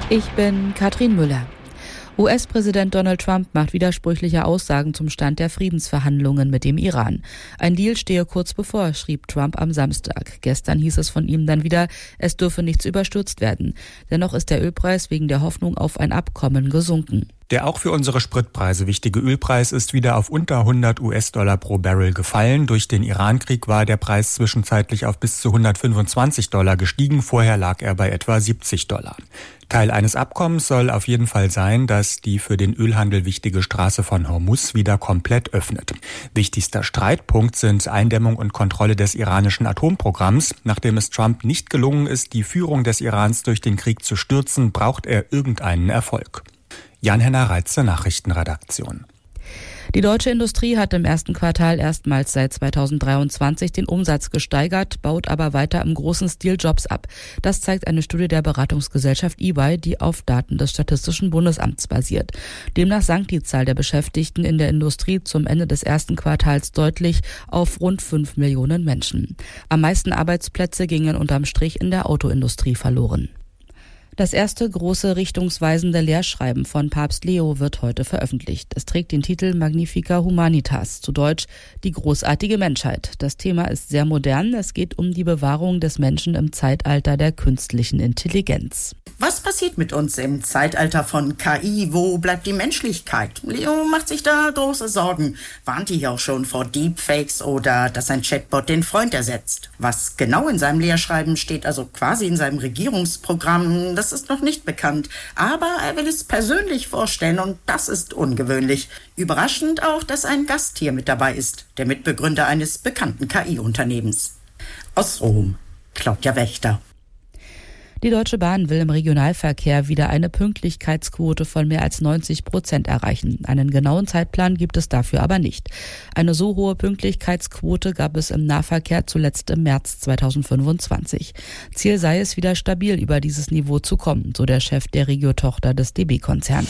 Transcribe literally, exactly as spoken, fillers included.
Ich bin Katrin Müller. U S-Präsident Donald Trump macht widersprüchliche Aussagen zum Stand der Friedensverhandlungen mit dem Iran. Ein Deal stehe kurz bevor, schrieb Trump am Samstag. Gestern hieß es von ihm dann wieder, es dürfe nichts überstürzt werden. Dennoch ist der Ölpreis wegen der Hoffnung auf ein Abkommen gesunken. Der auch für unsere Spritpreise wichtige Ölpreis ist wieder auf unter hundert US-Dollar pro Barrel gefallen. Durch den Irankrieg war der Preis zwischenzeitlich auf bis zu hundertfünfundzwanzig Dollar gestiegen. Vorher lag er bei etwa siebzig Dollar. Teil eines Abkommens soll auf jeden Fall sein, dass die für den Ölhandel wichtige Straße von Hormuz wieder komplett öffnet. Wichtigster Streitpunkt sind Eindämmung und Kontrolle des iranischen Atomprogramms. Nachdem es Trump nicht gelungen ist, die Führung des Irans durch den Krieg zu stürzen, braucht er irgendeinen Erfolg. Jan-Henner Reitze, Nachrichtenredaktion. Die deutsche Industrie hat im ersten Quartal erstmals seit zweitausenddreiundzwanzig den Umsatz gesteigert, baut aber weiter im großen Stil Jobs ab. Das zeigt eine Studie der Beratungsgesellschaft E Y, die auf Daten des Statistischen Bundesamts basiert. Demnach sank die Zahl der Beschäftigten in der Industrie zum Ende des ersten Quartals deutlich auf rund fünf Millionen Menschen. Am meisten Arbeitsplätze gingen unterm Strich in der Autoindustrie verloren. Das erste große richtungsweisende Lehrschreiben von Papst Leo wird heute veröffentlicht. Es trägt den Titel Magnifica Humanitas, zu Deutsch die großartige Menschheit. Das Thema ist sehr modern. Es geht um die Bewahrung des Menschen im Zeitalter der künstlichen Intelligenz. Was passiert mit uns im Zeitalter von K I? Wo bleibt die Menschlichkeit? Leo macht sich da große Sorgen. Warnt hier auch schon vor Deepfakes oder dass ein Chatbot den Freund ersetzt. Was genau in seinem Lehrschreiben steht, also quasi in seinem Regierungsprogramm, das ist noch nicht bekannt. Aber er will es persönlich vorstellen und das ist ungewöhnlich. Überraschend auch, dass ein Gast hier mit dabei ist, der Mitbegründer eines bekannten K I-Unternehmens. Aus Rom, Claudia Wächter. Die Deutsche Bahn will im Regionalverkehr wieder eine Pünktlichkeitsquote von mehr als neunzig Prozent erreichen. Einen genauen Zeitplan gibt es dafür aber nicht. Eine so hohe Pünktlichkeitsquote gab es im Nahverkehr zuletzt im März zweitausendfünfundzwanzig. Ziel sei es, wieder stabil über dieses Niveau zu kommen, so der Chef der Regio-Tochter des D B-Konzerns.